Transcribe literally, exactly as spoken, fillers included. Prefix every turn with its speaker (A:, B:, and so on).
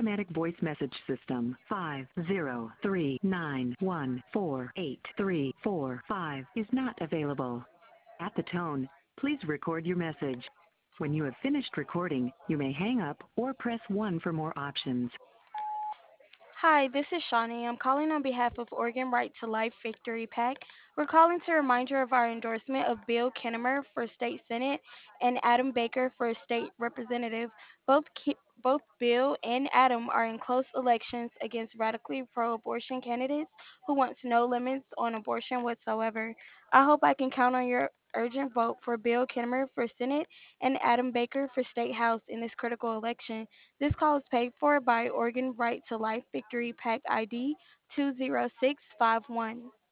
A: automatic voice message system five zero three nine one four eight three four five is not available. At the tone, please record your message. When you have finished recording, you may hang up or press one for more options.
B: Hi, this is Shawnee. I'm calling on behalf of Oregon Right to Life Victory PAC. We're calling to remind you of our endorsement of Bill Kinnemer for State Senate and Adam Baker for State Representative. Both Ki- both Bill and Adam are in close elections against radically pro-abortion candidates who want no limits on abortion whatsoever. I hope I can count on your urgent vote for Bill Kinnemer for Senate and Adam Baker for State House in this critical election. This call is paid for by Oregon Right to Life Victory PAC I D two zero six five one.